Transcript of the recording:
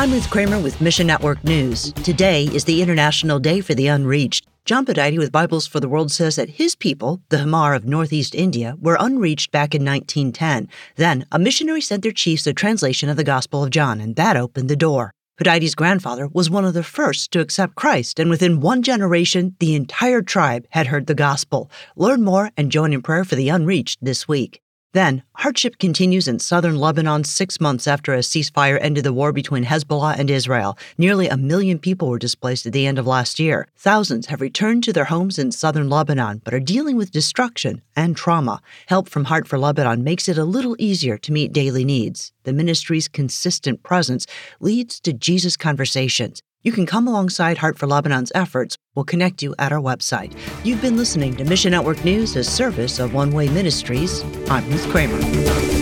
I'm Ruth Kramer with Mission Network News. Today is the International Day for the Unreached. John Podide with Bibles for the World says that his people, the Hamar of northeast India, were unreached back in 1910. Then, a missionary sent their chiefs a translation of the Gospel of John, and that opened the door. Podide's grandfather was one of the first to accept Christ, and within one generation, the entire tribe had heard the gospel. Learn more and join in prayer for the unreached this week. Then, hardship continues in southern Lebanon 6 months after a ceasefire ended the war between Hezbollah and Israel. Nearly 1 million people were displaced at the end of last year. Thousands have returned to their homes in southern Lebanon, but are dealing with destruction and trauma. Help from Heart for Lebanon makes it a little easier to meet daily needs. The ministry's consistent presence leads to Jesus Conversations. You can come alongside Heart for Lebanon's efforts. We'll connect you at our website. You've been listening to Mission Network News, a service of One Way Ministries. I'm Ruth Kramer.